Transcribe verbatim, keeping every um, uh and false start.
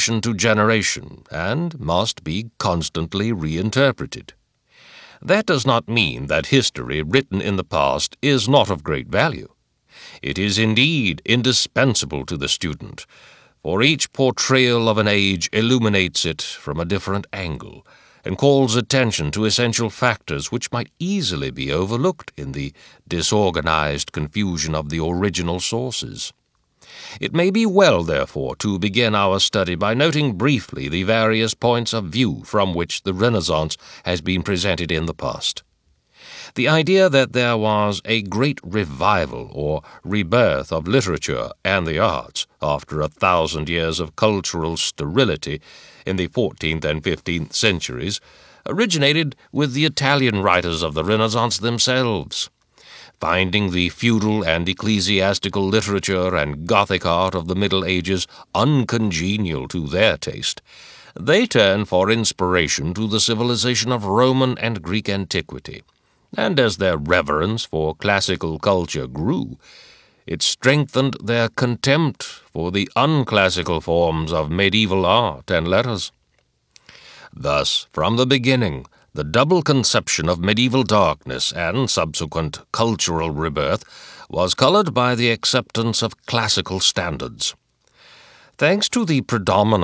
to generation and must be constantly reinterpreted. That does not mean that history written in the past is not of great value. It is indeed indispensable to the student, for each portrayal of an age illuminates it from a different angle and calls attention to essential factors which might easily be overlooked in the disorganized confusion of the original sources. It may be well, therefore, to begin our study by noting briefly the various points of view from which the Renaissance has been presented in the past. The idea that there was a great revival or rebirth of literature and the arts after a thousand years of cultural sterility in the fourteenth and fifteenth centuries originated with the Italian writers of the Renaissance themselves. Finding the feudal and ecclesiastical literature and Gothic art of the Middle Ages uncongenial to their taste, they turned for inspiration to the civilization of Roman and Greek antiquity. And as their reverence for classical culture grew, it strengthened their contempt for the unclassical forms of medieval art and letters. Thus, from the beginning, the double conception of medieval darkness and subsequent cultural rebirth was colored by the acceptance of classical standards. Thanks to the predominance